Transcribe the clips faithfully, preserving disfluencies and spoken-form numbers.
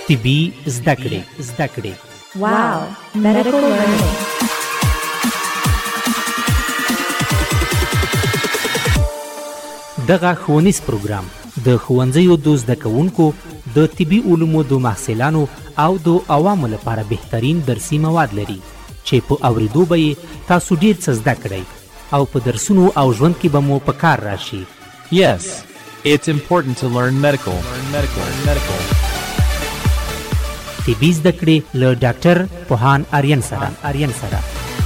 طبي زده کړې زده کړې واو medical learning. دغه ښوونیز پروګرام د ښوونځیو د زده کوونکو د طبي علومو د محصلانو او د عوامو لپاره بهترین درسي مواد لري چې په اوریدو به یې تاسو ډیر څه زده کړئ او په درسونو او ژوند کې به مو په کار راشي. Yes, it's important to learn medical. Learn medical. Learn medical. طبي زده کړې له ډاکټر پوهان آریان سره آریان سره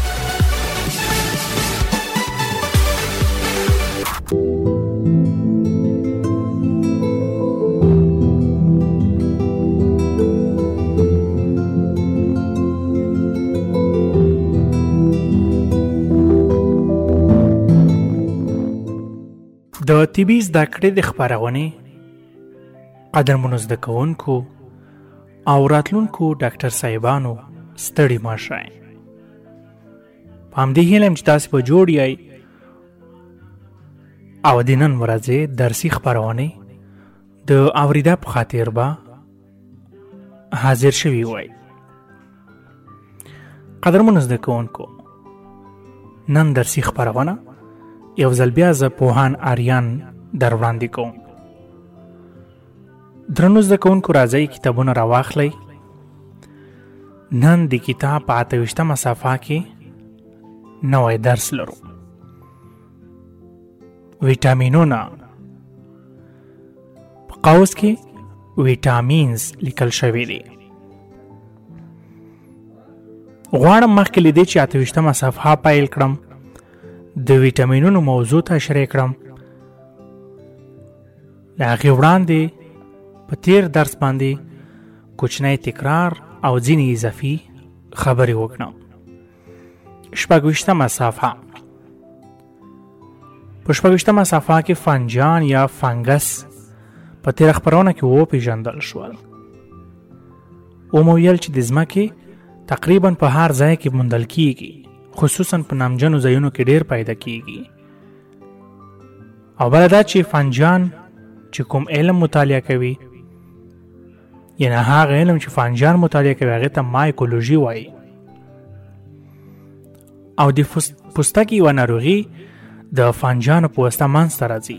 د طبي زده کړې د خپرونې قدرمنو زده کوونکو او راتلونکو ډاکټر صاحبانو ستړي مه شئ. په همدې هیله یم چې تاسې به جوړ یئ او د نن ورځې درسي خپرونې د اورېدا په خاطر به حاضر شوي وئ. قدرمنو زده کوونکو، نن درسي خپرونه یو ځل بیا زه پوهان آریان در وړاندې کوم. درنو زده کوونکو، راځئ کتابونه راواخلئ. نن د کتاب په اته ویشتمه صفحه کې نوی درس لرو. ویټامینونه. په قوس کې ویټامینز لیکل شوي دي. غواړم مخکې له دې چې اته ویشتمه صفحه پیل کړم د ویټامینونو موضوع ته اشاره کړم. له هغې وړاندې په تیر درس باندې کوچنی تکرار او ځینې اضافي خبرې وکړم. شپږ ویشتمه صفحه. په شپږ ویشتمه صفحه کې فنجان یا فنګس په تیره خپرونه کې وپېژندل شول. ومو ویل چې د ځمکې تقریبا په هر ځای کې موندل کیږي، خصوصا په نامجنو ځایونو کې ډیر پیدا کیږي. او بله دا چې فنجان چې کوم علم مطالعه کوي، یعنی هغه علم چې فنجان مطالعه کوي هغې ته مایکولوژي وایي. او د پوستکي یوه ناروغي د فنجانو په واسطه منځته راځي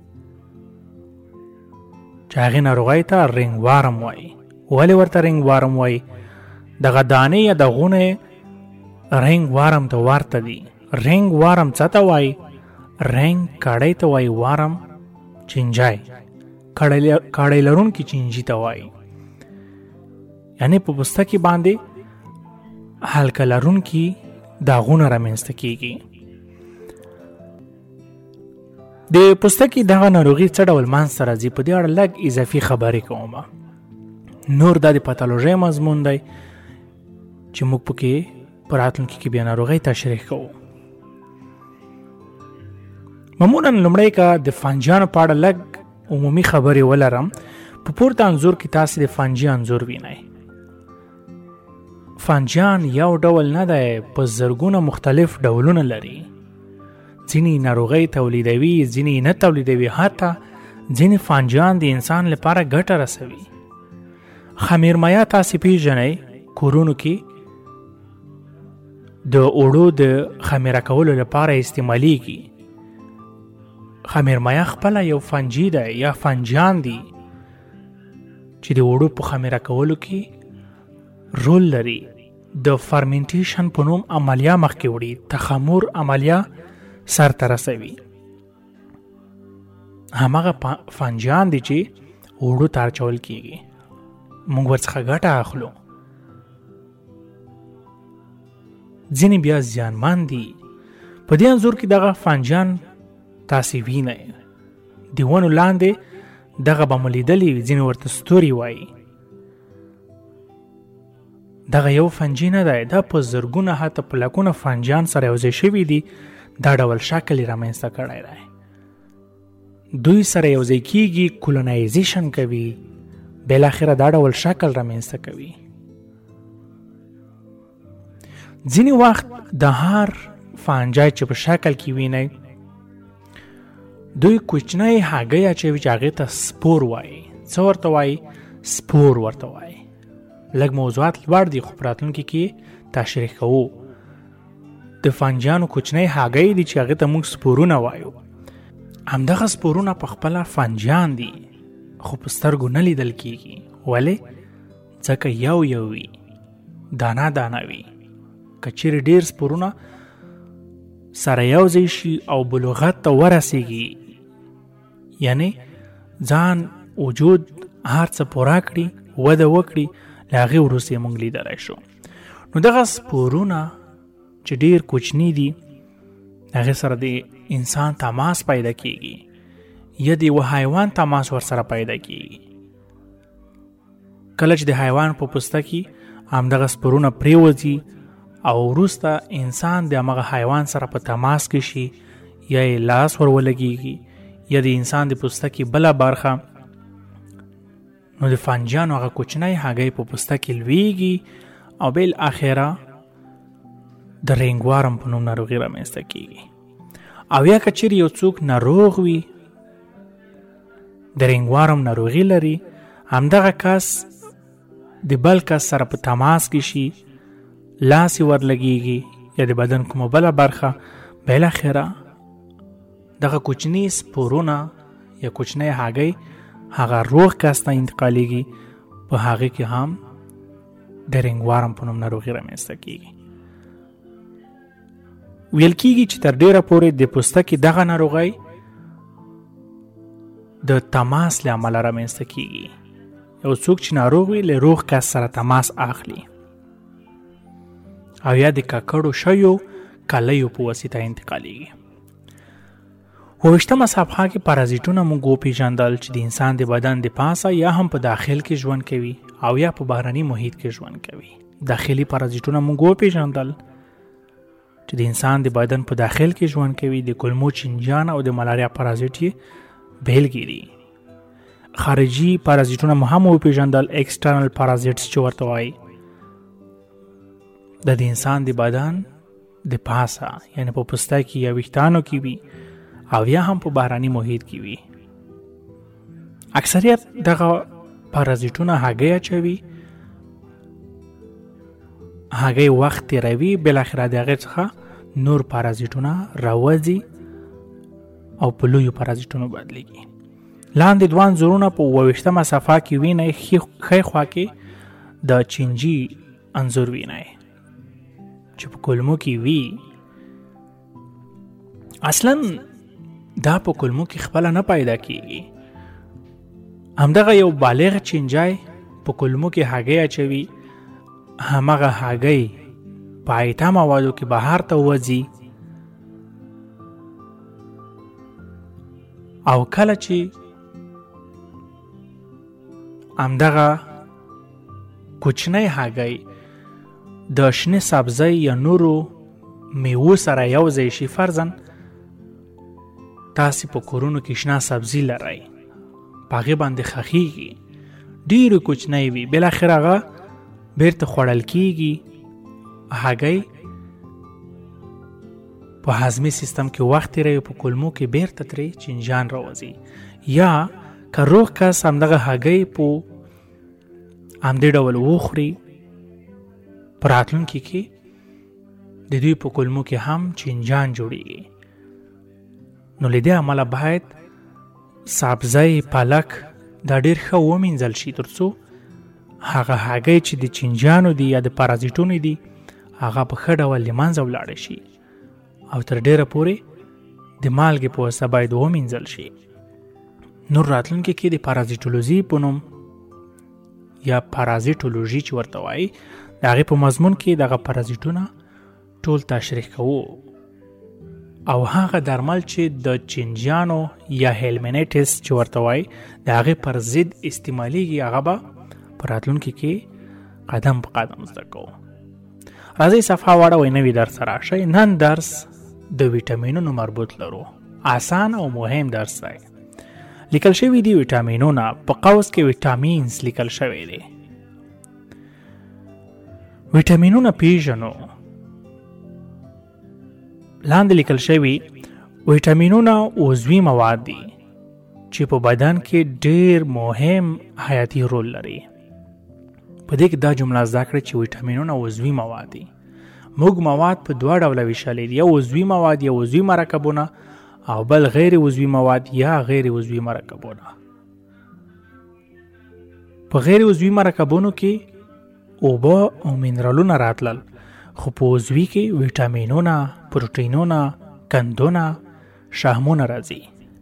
چې هغې ناروغۍ ته رنګ وارم وایي. ولې ورته رنګ وارم وایي؟ دغه دانې یا دغونه رنګ وارم ته ورته دي. رنګ وارم څه ته وایي؟ رنګ کاړی ته وایي، وارم چینجای، کاړی لرونکي چینجي ته وایي. یعنی په پوستکي باندې هلکه لرونکي داغونه رامنځته کیږي. د پوستکي دغه ناروغي څه ډول منځته راځي، په دې اړه لږ اضافي خبرې کوم. نور دا د پاتالوژۍ مضمون دی چې موږ پکې په راتلونکي کې بیا ناروغۍ تشریح کوو. معمولا لومړی که د فنجانو په اړه لږ عمومي خبرې ولرم، په پورته انځور کې تاسې د فنجي انځور وینئ. فنجان یو ډول نه دی، په زرګونه مختلف ډولونه لري. ځینې ناروغۍ تولیدوي، ځینې نه تولیدوي، حتی ځینې فنجان د انسان لپاره ګټه رسوي. خمیرمایه تاسې پیژنئ، کورونو کې د اوړو د خمیره کولو لپاره استعمالیږي. خمیرمایه خپله یو فنجي دی یا فنجان دی چې د اوړو په خمیره کولو کې رول لري. د فرمنټیشن په نوم عملیه مخکې وړي، تخمر عملیه سر ته رسوي. هماغه فنجان دی چې اوړو ته اچول کیږي، موږ ورڅخه ګټه اخلو. ځینې بیا زیانمن دي. په دې انځور کې دغه فنجان تاسې وینئ. د ونو لاندې دغه به مو لیدلي، ځینې ورته ستوري وایي. دغه یو فنجي نه دی، دا په زرګونه حتی په لکونه فنجان سره یوځای شوي دي. دا ډول شکل یې رامنځته کړی دی. دوی سره یوځای کیږي، کولونایزیشن کوي، بالاخره دا ډول شکل رامنځته کوي. ځینې وخت د هر فنجای چې په شکل کې وینئ، دوی کوچنی هګۍ اچوي چې هغې ته سپور وایي. څه ورته وایي؟ سپور ورته وایي. لږ موضوعات لوړ دي خو په راتلونکي کې تشریح کوو. د فنجانو کوچنی هګۍ دي چې هغې ته موږ سپورونه وایو. همدغه سپورونه په خپله فنجان دي خو په سترګو نه لیدل کېږي. ولې؟ ځکه یو یو وي، دانه دانه وي. که چیرې ډېر سپورونه سره یو ځای شي او بلوغت ته ورسیږي، یعنی ځان وجود هر څه پوره کړي، وده وکړي، له هغې وروسته یې موږ لیدلی شو. نو دغه سپورونه چې ډېر کوچني دي، هغې سره د انسان تماس پیدا کېږي یا د یوه حیوان تماس ورسره پیدا کېږي. کله چې د حیوان په پوسته کې همدغه سپورونه پرېوځي او وروسته انسان د همغه حیوان سره په تماس کې شي یا یې لاس ور ولګېږي یا د انسان د پوسته کې بله برخه، نو د فنجانو هغه کوچنی هګۍ په پوسته کې لویږي او بالاخره د رنګوارم په نوم ناروغي رامنځته کېږي. او یا که چیرې یو څوک ناروغ وي، د رنګوارم ناروغي لري، همدغه کس د بل کس سره په تماس کې شي، لاس یې ورلګېږي یا د بدن کومه بله برخه، بالاخره دغه کوچني سپورونه یا کوچنی هګۍ هغه روغ کس ته انتقالیږي، په هغې کې هم د رنګوارم په نوم ناروغي رامنځته کېږي. ویل کېږي چې تر ډېره پورې د پوستکي دغه ناروغۍ د تماس له امله رامنځته کېږي. یو څوک چې ناروغ وي له روغ کس سره تماس اخلي او یا د ککړو شیو کلیو په واسطه انتقالیږي. اوویشتمه صفحه کې پارازیټونه موږ وپېژندل چې د انسان د بدن د پاسه یا هم په داخل کې ژوند کوي او یا په بهرني محیط کې ژوند کوي. داخلي پارازیټونه موږ وپېژندل چې د انسان د بدن په داخل کې ژوند کوي. د کولمو چینجان او د ملاریا پارازیټ یې بېلګې دي. خارجي پارازیټونه مو هم وپېژندل، ایکسټرنل پارازیټس چې ورته وایي، د د انسان د بدن د پاسه یعنی په پوستکي یا ویښتانو کې وي او یا هم په بهرني محیط کې وي. اکثریت دغه پارازیټونه هګۍ اچوي، هګۍ وخت تېروي، بالاخره د هغې څخه نور پارازیټونه راوځي او په لویو پارازیټونو بدلېږي. لاندې دوه انځورونه په اوویشتمه صفحه کې وینئ. ښی خوا کې د چینجي انځور وینئ چې په کولمو کې وي. اصلا دا په کولمو کې خپله نه پیدا کېږي. همدغه یو بالغ چینجی په کولمو کې هګۍ اچوي، همغه هګۍ په عایته موادو کې بهر ته وځي او کله چې همدغه کوچنی هګۍ د شنه سبزی یا نورو میوو سره یو ځای شي، فرضاً تاسې په کورونو کې شنه سبزي لرئ، په هغې باندې خښېږي، ډېرې کوچنۍ وي، بالاخره هغه بیرته خوړل کېږي. هګۍ په هضمي سیستم کې وخت تېروي، په کولمو کې بیرته ترې چینجان راوځي. یا که روغ کس همدغه هګۍ په همدې ډول وخوري، په راتلونکي کې د دوی په کولمو کې هم چینجان جوړېږي. نو له دې امله باید سبزی، پالک دا ډېر ښه ومینځل شي تر څو هغه هګۍ چې د چینجانو دي یا د پارازیټونو دي هغه په ښه ډول له منځه ولاړې شي او تر ډېره پورې د مالګې په واسطه باید ومینځل شي. نور راتلونکي کې د پارازیټولوژي په نوم یا پارازیټولوژي چې ورته وایي، د هغې په مضمون کې دغه پارازیټونه ټول تشریح کوو او هغه درمل چې د چینجانو یا هیلمینیټس چې ورته وایي د هغې پر ضد استعمالیږي، هغه به په راتلونکي کې قدم په قدم زده کوو. راځئ صفحه واړوئ، نوي درس راشئ. نن درس د ویټامینونو مربوط لرو. آسان او مهم درس دی. لیکل شوي دي ویټامینونه، په قوس کې ویټامینز لیکل شوی دی. ویټامینونه پیژنو. لاندې لیکل شوي ویټامینونه عضوي مواد دي چې په بدن کې ډېر مهم حیاتي رول لري. په دې کې دا جمله زده کړئ چې ویټامینونه عضوي مواد دي. موږ مواد په دوه ډوله ویشلي دي، یو عضوي مواد یا عضوي مرکبونه او بل غیر عضوي مواد یا غیر عضوي مرکبونه. په غیر عضوي مرکبونو کې اوبه او منرالونه راتلل، خو په عضوي کې ویټامینونه، پروټینونه، قندونه، شحمونه راځي.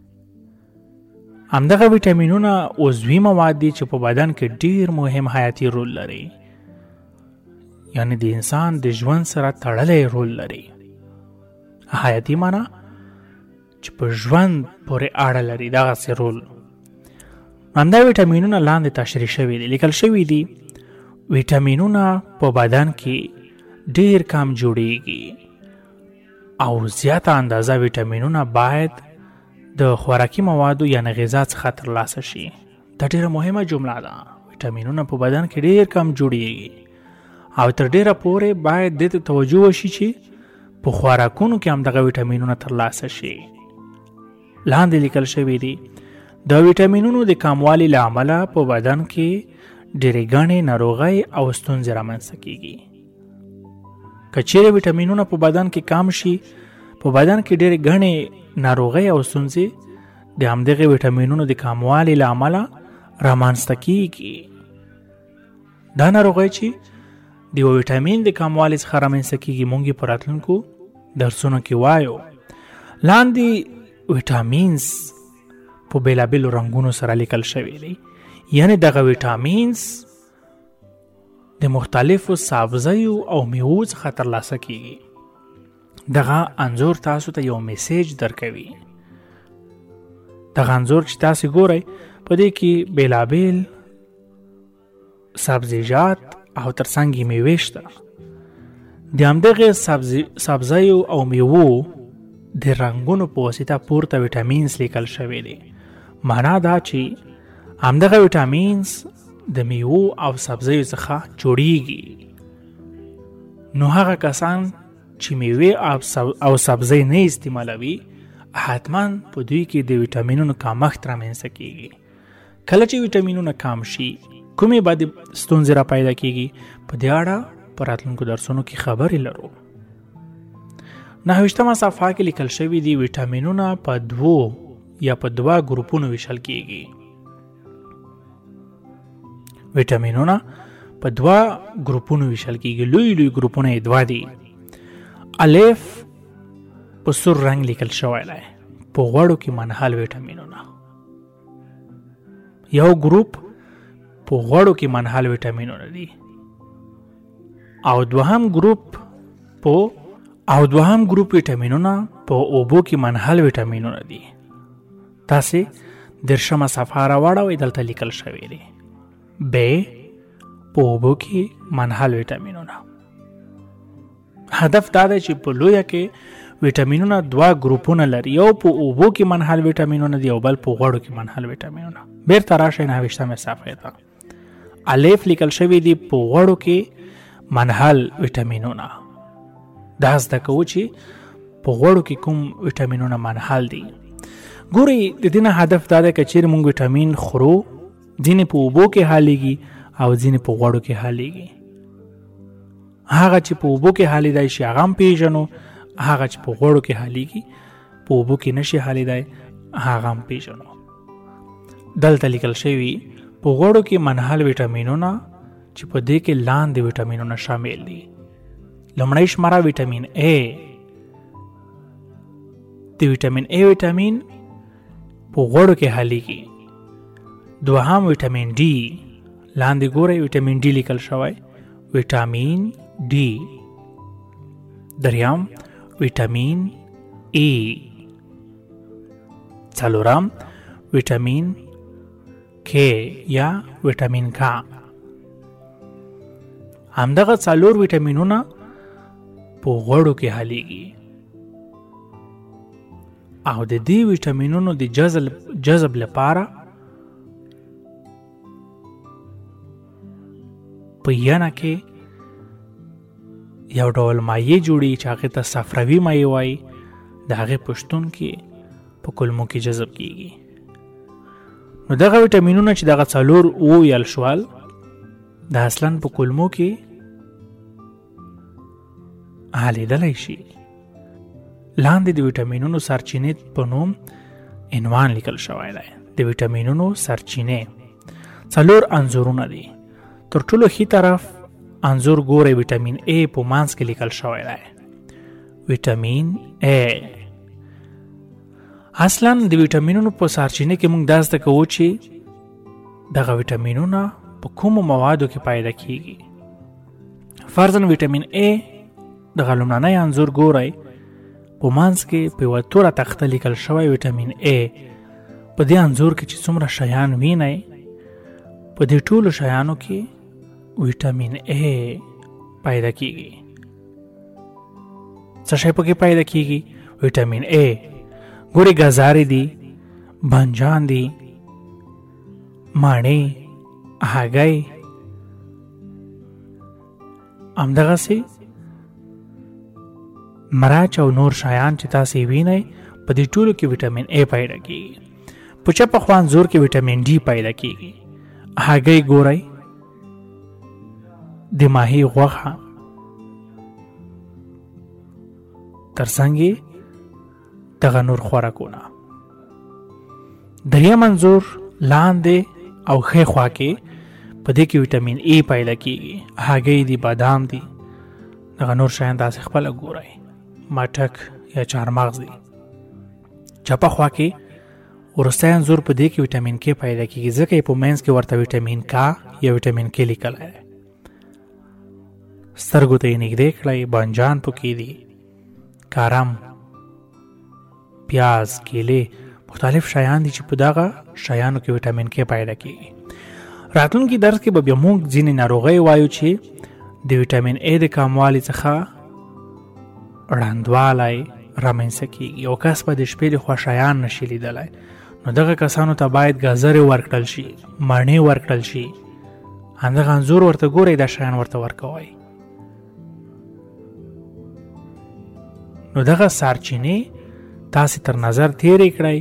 همدغه ویټامینونه عضوي مواد دي چې په بدن کې ډیر مهم حیاتي رول لري، یعنی د انسان د ژوند سره تړلی رول لري. حیاتي معنی چې په ژوند پورې اړه لري، دغسې رول. همدا ویټامینونه لاندې تشریح شوي دي، لیکل شوي دي ویټامینونه په بدن کې ډیر کم جوړیږي او زیاته اندازه ویټامینونه باید د خوراکي موادو یعنی غذا څخه ترلاسه شي. دا ډیره مهمه جمله ده. ویټامینونه په بدن کې ډیر کم جوړیږي او تر ډیره پورې باید دې ته توجه وشي چې په خوراکونو کې هم دغه ویټامینونه ترلاسه شي. لاندې لیکل شوي دي د ویټامینونو د کموالي له امله په بدن کې ډېرې ګڼې ناروغۍ او ستونزې رامنځته کیږي. که چیرې ویټامینونه په بدن کې کم شي، په بدن کې ډېرې ګڼې ناروغۍ او ستونزې د همدغې ویټامینونو د کموالي له امله رامنځته کیږي. دا ناروغۍ چې د یو ویټامین د کموالي څخه رامنځته کیږي، مونږ یې په راتلونکو درسونو کې وایو. لاندې ویټامینز په بیلابیلو رنګونو سره لیکل شوي دي، یعنی دغه ویټامینز د مختلفو سبزیو او میوو څخه ترلاسه کیږي. دغه انځور تاسو ته یو میسیج درکوي. دغه انځور چې تاسو ګورئ په دې کې بیلابیل سبزیجات او ترڅنګ یې میوې شته. د همدغه سبزیو او میوو د رنګونو په واسطه پورته ویټامینز لیکل شوي دي. معنا دا چې همدغه ویټامینز د میوو او سبزیو څخه جوړیږي. نو هغه کسان چې میوې او سبزی نه استعمالوي، حتما په دوی کې د ویټامینونو کمښت رامنځته کیږي. کله چې ویټامینونه کم شي، کومې بعد ستونزې را پیدا کیږي، په دې اړه په راتلونکو درسونو کې خبرې لرو. نهویشتمه صفحه کې لیکل شوي دي ویټامینونه په دوو یا په دوه ګروپونو ویشل کیږي. ویټامینونه په دوه ګروپونو ویشل کیږي. لوی لوی ګروپونه یې دوه دي. الف په سور رنګ لیکل شوی دی، په غوړو کې منحل ویټامینونه. یو ګروپ په غوړو کې منحل ویټامینونه دي او دوهم ګروپ په او دوهم ګروپ ویټامینونه په اوبو کې منحل ویټامینونه دي. تاسې درشمه صفحه راواړوئ، دلته لیکل شوی دی ب په اوبو کې منحل ویټامینونه. هدف دا دی چې په لویه کې ویټامینونه دوه ګروپونه لري، یو په اوبو کې منحل ویټامینونه دي او بل په غوړو کې منحل ویټامینونه. بیرته راشئ نهویشتمې صفحې ته. الف لیکل شوی دی په غوړو کې منحل ویټامینونه. دا زده کوو چې په غوړو کې کوم ویټامینونه منحل دي. ګورئ د دې نه هدف دا دی که چیرې موږ ویټامین خورو، ځینې په اوبو کې حلیږي او ځینې په غوړو کې حلیږي. هغه چې په اوبو کې حلیدای شي هغه هم پیژنو، هغه چې په غوړو کې حلیږي په اوبو کې نشي حلیدای هغه هم پیژنو. دلته لیکل شوي په غوړو کې منحل ویټامینونه چې په دې کې لاندې ویټامینونه شامل دي. لومړی شماره ویټامین A. د ویټامین A ویټامین په غوړو کې حلیږي. دوهم ویټامین D. لاندې ګورئ ویټامین D لیکل شوی، ویټامین D. دریم ویټامین E. څلورم ویټامین K یا ویټامین K. همدغه څلور ویټامینونه په غوړو کې حلیږي او د دې ویټامینونو د جذب جذب لپاره په ینه کې یو ډول مایع جوړي چې هغه ته صفراوي مایع وایي. د هغې په شتون کې په کولمو کې جذب کیږي. نو دغه ویټامینونه چې دغه څلور وویل شول، دا اصلا په کولمو کې حلیدلی شي. لاندې د ویټامینونو سرچینې په نوم عنوان لیکل شوی دی. د ویټامینونو سرچینې څلور انځورونه دي. تر ټولو ښي طرف انځور ګورئ ویټامین A په منځ کې لیکل شوی دی. ویټامین A اصلا د ویټامینونو په سرچینې کې موږ دا زده کوو چې دغه ویټامینونه په کومو موادو کې پیدا کیږي. فرضاً ویټامین A دغه لومړنی انځور ګورئ په منځ کې په یوه توره تخته لیکل شوی ویټامین A. په دې انځور کې چې څومره شیان وینئ په دې ټولو شیانو کې ویټامین A پیدا کیږي. څه شی پکې پیدا کیږي؟ ویټامین A. ګورئ ګازارې دي، بانجان دي، ماڼۍ، هګۍ، همدغسې مرچ او نور شیان چې تاسې وینئ په دې ټولو کې ویټامین A پیدا کیږي. په چپه خوا انځور کې ویټامین D پیدا کیږي. هګۍ ګورئ، د ماهي غوښه، ترڅنګ یې دغه نور خوراکونه. دریم انځور لاندې او ښی خوا کې په دې کې ویټامین A پیدا کیږي. هګۍ دي، بادام دي، دغه نور شیان تاسې خپله ګورئ، مټک یا چهارمغز دي. چپه خوا کې وروستی انځور په دې کې ویټامین K پیدا کیږي، ځکه یې په منځ کې ورته ویټامین K یا ویټامین K لیکلی دی. سترګو ته یې نږدې کړئ، بانجان پکې دي، کارم، پیاز، کیلې، مختلف شیان دي چې په دغه شیانو کې ویټامین K پیدا کیږي. راتلونکي درس کې به بیا موږ ځینې ناروغۍ وایو چې د ویټامین A د کموالي څخه ړندوالی رامنځته کیږي. یو کس به د شپې د خوا شیان نشي لیدلی، نو دغه کسانو ته باید ګازرې ورکړل شي، مڼې ورکړل شي. همدغه انځور ورته ګورئ، دا شیان ورته ورکوئ. نو دغه سرچینې تاسې تر نظر تیرې کړئ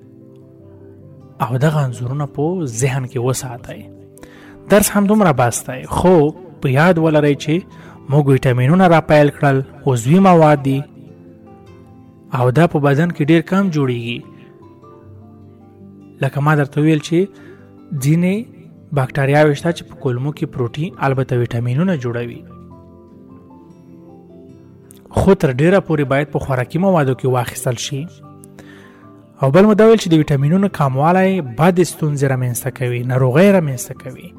او دغه انځورونه په ذهن کې وساتئ. درس هم دومره بس دی، خو په یاد ولرئ چې موږ ویټامینونه را پیل کړل، عضوي مواد دي او دا په بدن کې ډیر کم جوړیږي. لکه ما درته ویل چې ځینې باکټریاوې شته چې په کولمو کې پروټین البته ویټامینونه جوړوي، خو تر ډیره پورې باید په خوراکي موادو کې واخیستل شي. او بل مو دا ویل چې د ویټامینونو کموالی بد ستونزې رامنځته کوي، ناروغۍ رامنځته کوي.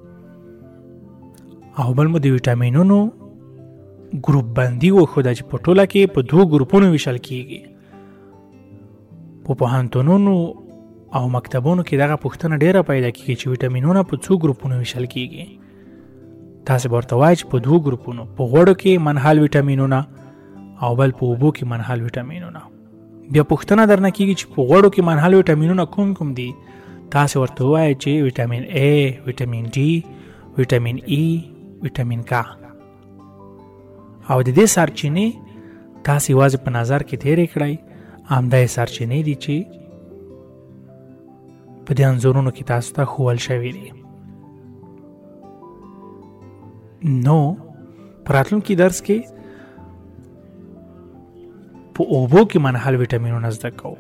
او بل مو د ویټامینونو ګروپ بندي وښوده چې په ټوله کې په دوه ګروپونو ویشل کیږي. په پوهنتونونو او مکتبونو کې دغه پوښتنه ډیره پیدا کیږي چې ویټامینونه په څو ګروپونو ویشل کیږي. تاسې به ورته وایئ چې په دوه ګروپونو، په غوړو کې منحل ویټامینونه او بل په اوبو کې منحل ویټامینونه. بیا پوښتنه درنه کیږي چې په غوړو کې منحل ویټامینونه کوم کوم دي؟ تاسې ورته وایئ چې ویټامین A، ویټامین D، ویټامین E، ویټامین K. او د دې سرچینې تاسې یوازې په نظر کې تیرې کړئ. همدا یې سرچینې دي چې په دې انځورونو کې تاسو ته ښوول شوي دي. نو په راتلونکي درس کې په اوبو کې منحل ویټامینونه زده کوو.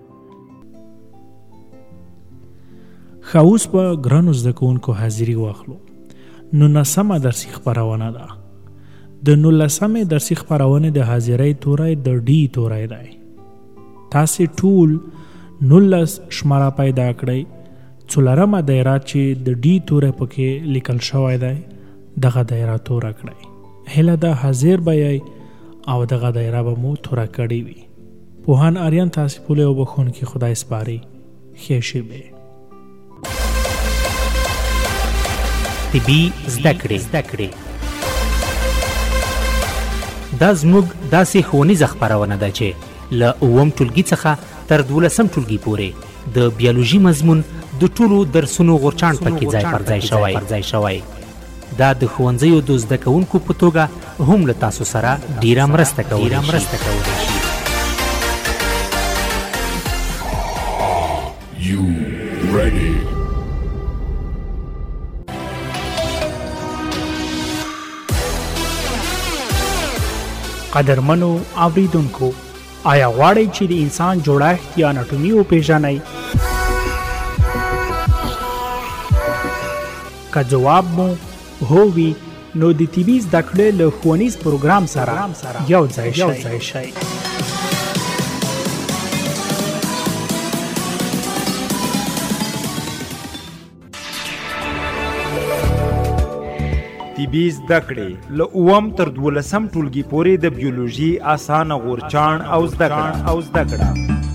ښه، اوس به ګرانو زده کوونکو حاضري واخلو. نولسمه درسي خپرونه ده. د نولسمې درسي خپرونې د حاضرۍ توری د ډي توری دی. تاسې ټول نولس شماره پیدا کړئ. څلورمه دایره چې د ډي توری پکې لیکل شوی دی دغه دایره توره کړئ. هیله ده حاضر به یئ او دغه دایره به مو توره کړې وي. پوهان آریان تاسې پولی او بخونکي خدای سپاري. ښې شېبې. طبي زده کړې دا زموږ داسې ښوونیزه خپرونه ده چې له اووم ټولګي څخه تر دولسم ټولګي پورې د بیولوژي مضمون د ټولو درسونو غورچاڼ پکې ځای پر ځای شوی. دا د ښوونځیو د زده کوونکو په توګه هم له تاسو سره ډیره مرسته کولی شي. قدرمنو اوریدونکو، آیا غواړئ چې د انسان جوړښت یا اناټومي وپیژنئ؟ که جواب مو هو وي نو د طبي زده کړې له ښوونیز پروګرام سره یو ځای شئ. طبي زده کړې له اووم تر دولسم ټولګي پورې د بیولوژي اسانه غورچاڼ او زده کړه او زده کړه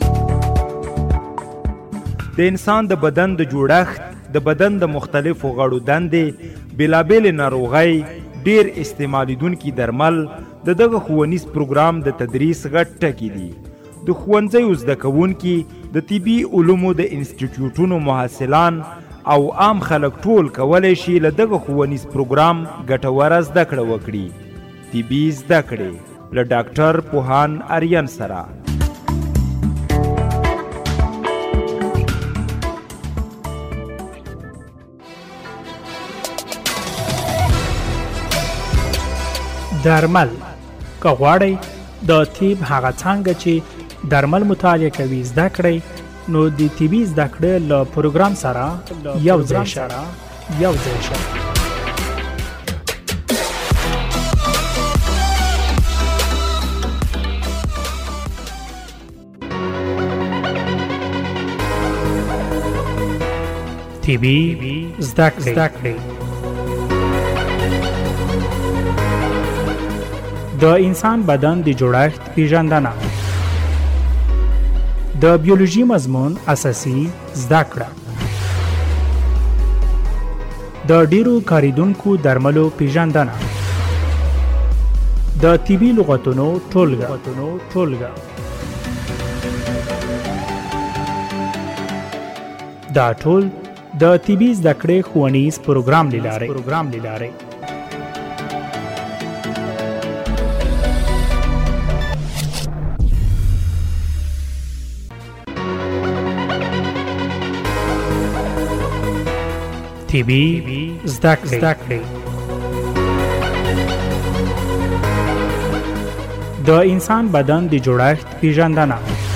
د انسان د بدن د جوړښت، د بدن د مختلفو غړو دندې، بېلابېلې ناروغۍ، ډېر استعمالیدونکي درمل د دغه ښوونیز پروګرام د تدریس غټ ټکي دي. د ښوونځیو زده کوونکي، د طبي علومو د انسټیټیوټونو محصلان او عام خلک ټول کولی شي له دغه ښوونیز پروګرام ګټوره زده کړه وکړي. طبي زده کړې له ډاکټر پوهان آریان سره. درمل که غواړئ د طب هغه څانګه چې درمل مطالعه کوي زده کړئ، نو د طبي زده کړې له پروګرام سره یو ځای شئ. یو ځای شئ. طبي زده کړئ. د انسان بدن د جوړښت پیژندنه، د بیولوژي مضمون اساسي زده کړه، د ډیرو کاریدونکو درملو پیژندنه، د طبي لغتونو ټولګه. دا ټول د طبي زده کړې ښوونیز پروګرام له لارې. طبي زده کړئ. د انسان بدن د جوړښت پیژندنه،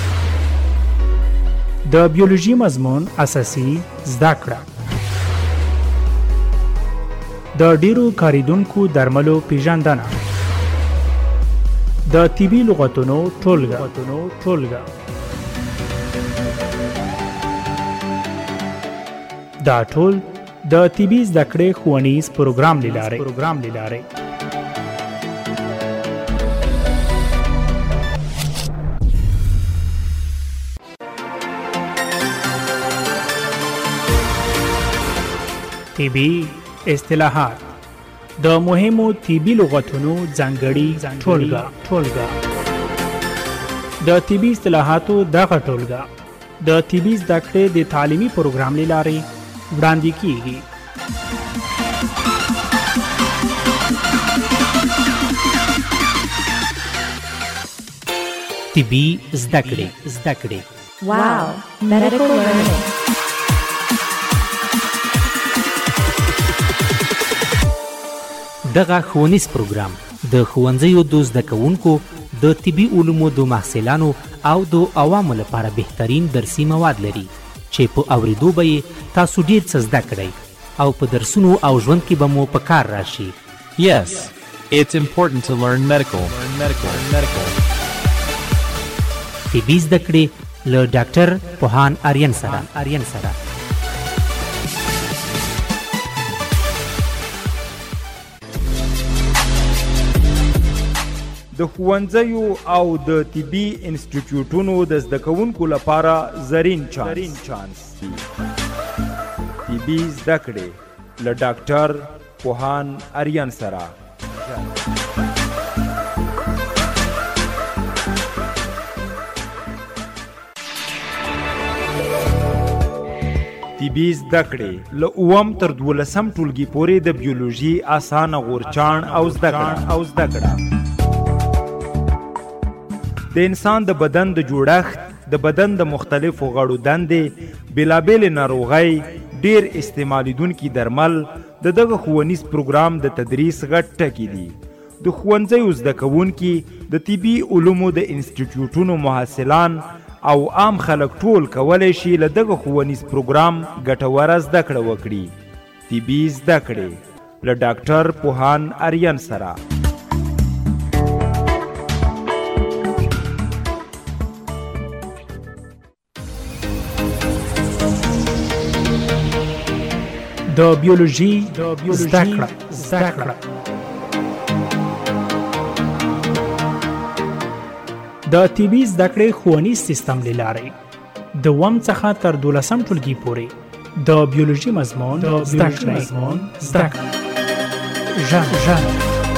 د بیولوژي مضمون اساسي زده کړه، د ډیرو کاریدونکو درملو پیژندنه، د طبي لغتونو ټولګه. دا ټول د طبي زده کړې ښوونیز پروګرام له لارې. طبي اصطلاحات د مهمو طبي لغتونو ځانګړي ټولګه. د طبي اصطلاحاتو دغه ټولګه د طبي زده کړې د تعلیمي پروګرام له لارې وړاندې کیږي. طبي زده کړې. Wow, medical learning. دغه ښوونیز پروګرام د ښوونځیو د زده کوونکو، د طبي علومو د محصلانو او د عوامو لپاره بهترین درسي مواد لري چې په اوریدو به یې تاسو ډیر څه زده کړئ او په درسونو او ژوند کې به مو په کار راشي. Yes, it's important to learn medical. طبي زده کړې له ډاکټر پوهان آریان سره. د ښوونځیو او د طبي انسټیټیوټونو د زده کوونکو لپاره زرین چانس. طبي زده کړې له ډاکټر پوهان آریان سره. طبي زده کړې له اووم تر دولسم ټولګي پورې د بیولوژي اسانه غورچاڼ او زده کړه د انسان د بدن د جوړښت، د بدن د مختلفو غړو دندې، بېلابېلې ناروغۍ، ډېر استعمالیدونکي درمل د دغه ښوونیز پروګرام د تدریس غټ ټکي دي. د د ښوونځیو زده کوونکي د طبي علومو د انسټیټیوټونو محصلان او عام خلک ټول کولی شي له دغه ښوونیز پروګرام ګټوره زده کړه وکړي. طبي زده کړې له ډاکټر پوهان اریان سره. د بیولوژي زده کړه زده کړه د طبي زده کړې ښوونیز سیستم له لارې د اووم څخه تر دولسم ټولګي پورې د بیولوژي مضمون زده کړئ. زده کړه ژر ژر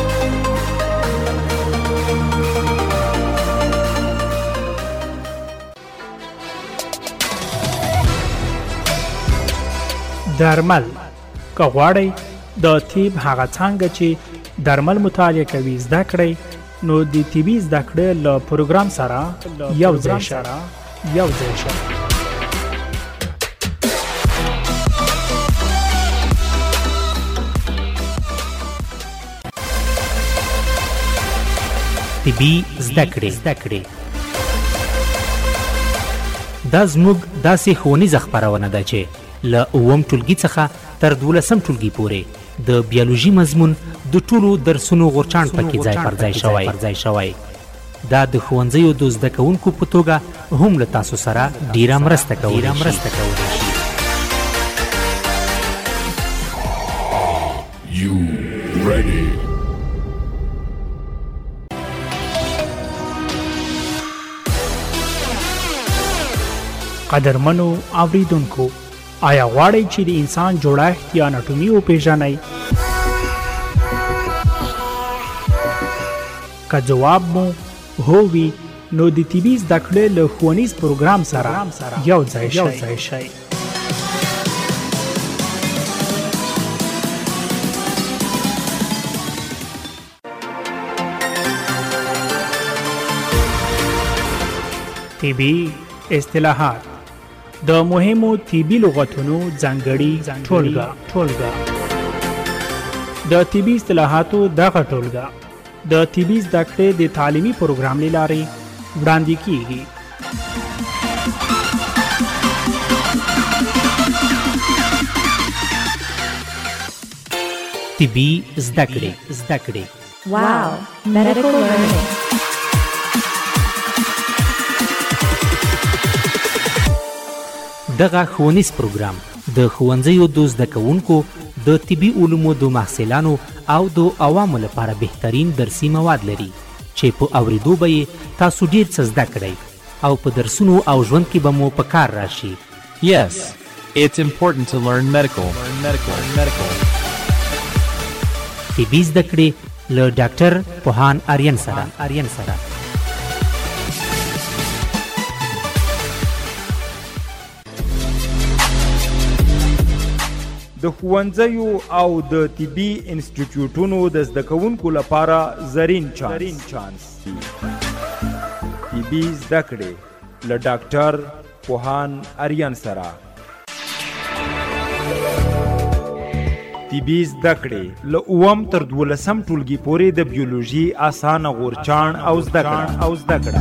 درمل که غواړئ د طب هغه څانګه چې درمل مطالعه کوي زده کړئ نو د طبي زده کړې له پروګرام سره یو ځای شئ یو ځای شئ. طبي زده کړې دا زموږ داسې ښوونیزه خپرونه ده چې له اووم ټولګي څخه تر دولسم ټولګي پورې د بیولوژي مضمون د ټولو درسونو غورچاڼ پکې ځای پر ځای شوی. دا د ښوونځیو د زده کوونکو په توګه هم له تاسو سره ډیره مرسته کولی شي. You ready? قدرمنو اوریدونکو، آیا غواړئ چې د انسان جوړښت یا اناټومي وپیژنئ؟ که جواب مو هو وي نو د طبي زده کړې له ښوونیز پروګرام سره یو ځای شئ. طبي اصطلاحات د مهمو طبي لغتونو ځانګړي ټولګه. د طبي اصطلاحاتو دغه ټولګه د طبي زده کړې د تعلیمي پروګرام له لارې وړاندې کیږي. طبي زده کړې. Wow, medical learning. دغه ښوونیز پروګرام د ښوونځیو د زده کوونکو د طبي علومو د محصلانو او د عوامو لپاره بهترین درسي مواد لري چې په اوریدو به یې تاسو ډیر څه زده کړئ او په درسونو او ژوند کې به مو په کار راشي. Yes, it's important to learn medical. Learn medical. Learn medical. طبي زده کړې له ډاکټر پوهان اریان سره. د ښوونځیو او د طبي انسټیټیوټونو د زده کوونکو لپاره زرین چانس. طبي زده کړې له ډاکټر پوهان اریان سره. طبي زده کړې له اووم تر دولسم ټولګي پورې د بیولوژي اسانه غورچاڼ او زده کړه.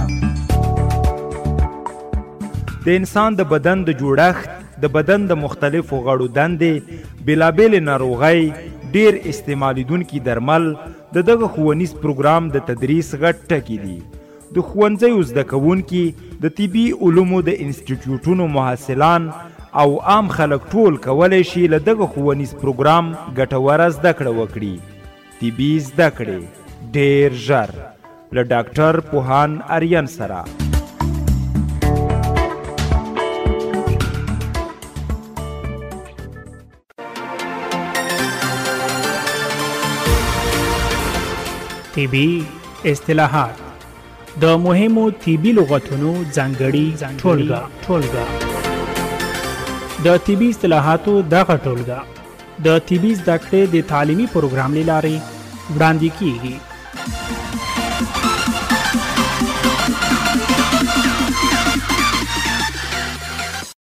د انسان د بدن د جوړښت، د بدن د مختلفو غړو دندې، بېلابېلې ناروغۍ، ډېر استعمالیدونکي درمل د دغه ښوونیز پروګرام د تدریس غټ ټکي دي. د ښوونځیو زده کوونکي، د طبي علومو د انسټیټیوټونو محصلان او عام خلک ټول کولی شي له دغه ښوونیز پروګرام ګټوره زده کړه وکړي. طبي زده کړې ډېر ژر له ډاکټر پوهان اریان سره. طبي اصطلاحات د مهمو طبي لغتونو ځانګړي ټولګه. د طبي اصطلاحاتو دغه ټولګه د طبي زده کړې د تعلیمي پروګرام له لارې وړاندې کیږي.